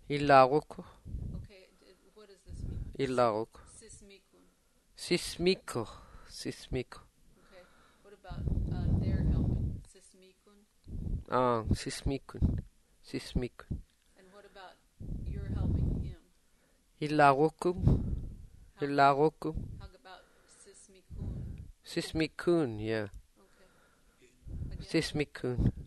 Ilaruko. Okay, what does this mean? Ilaruko. Sismikun. Sismiko. Sismiko. Okay. What about their helping? Sismikun. Sismikun. Sismikun. And what about you're helping him? Ilarukum. Ilarukum. How about Sismikun? Sismikun, yeah. Okay. Again? Sismikun. Okay.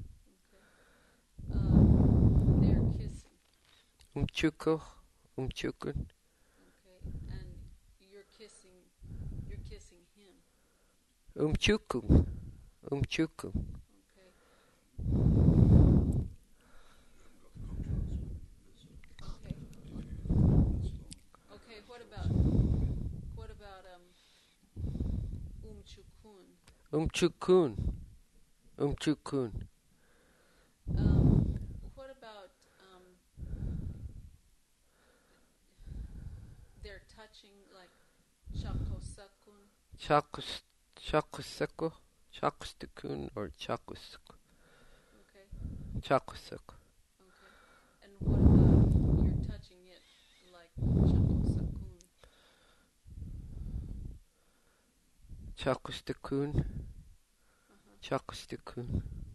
They're kissing. Umchuko. Umchukun. Okay. And you're kissing him. Umchukum. Umchukum. Okay. Okay, what about Umchukun? Umchukun. Umchukun. What about they're touching like Chakosakun? Chakusako. Chakustakun or chakusako. Okay. Chakusako. Okay. And what about you're touching it like Chakosakun? Chakustakun. Chakustakun.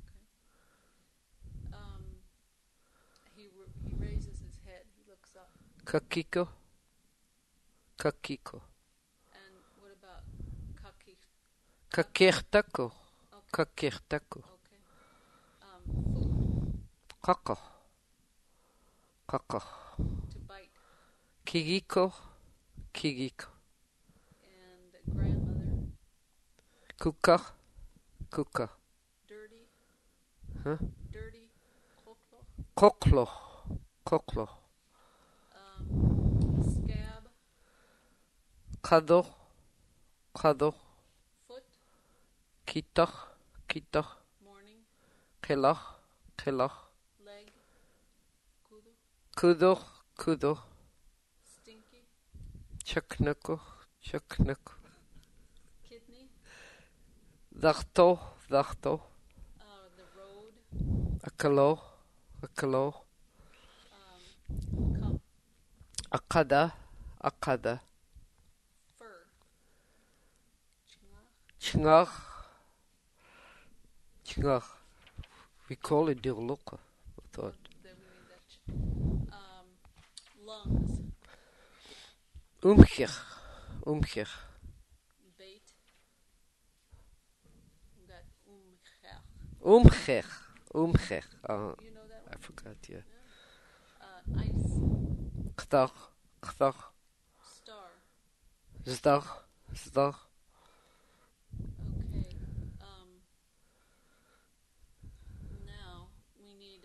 He raises his head. He looks up. Kakiko. Kakiko. And what about Kakirtako. Okay. Kakirtako. Okay. Food Kaka. Kaka. to bite. Kigiko. Kigiko. And grandmother. Kuka. Kuka. Dirty. Huh? Dirty. Koklo. Koklo. Koklo. Scab. Kado. Kado. Foot. Kitach. Kitach. Morning. Kelach. Kelach. Leg. Kudu. Kudo. Kudo. Stinky. Chaknako. Chaknako. Kidney. Darto. Darto. The road. Akalo. Akalo. Cup. Akada. Akada. Fur. Chngach. Chngach. We call it dirluka. I thought. Then we need that. Lungs. Umkir. Umkir. Bait. We got umcher. Umkir. Umkir. You know that one? I forgot, yeah. Ice. Ktach. Ktach. Star. Zdach. Zdach. Okay. Now we need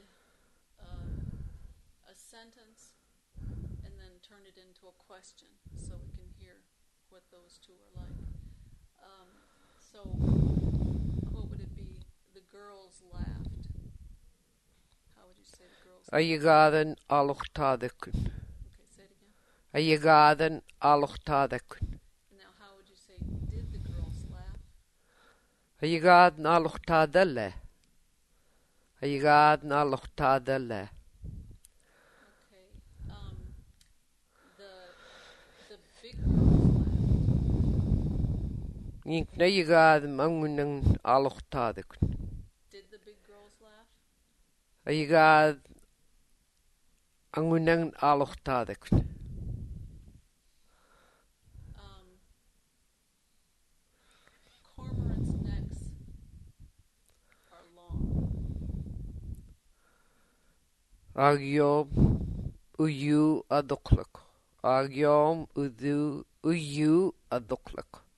a sentence and then turn it into a question so we can hear what those two are like. So what would it be? The girls laughed. How would you say the girls laughed? Ayagadan alochtadekun. Okay, say it again. Ayagadan alochtadekun. Now how would you say did the girls laugh? Ayagadan alochtadele. Ayagadan alochtadele. Okay. The big girls laughed. Nink na ayagadan mangunang alochtadekun. Did the big girls laugh? Ayagad angunang alochtadekun. Cormorants' necks are long. Agyom uyu adoklak. Agyom uyu adoklak.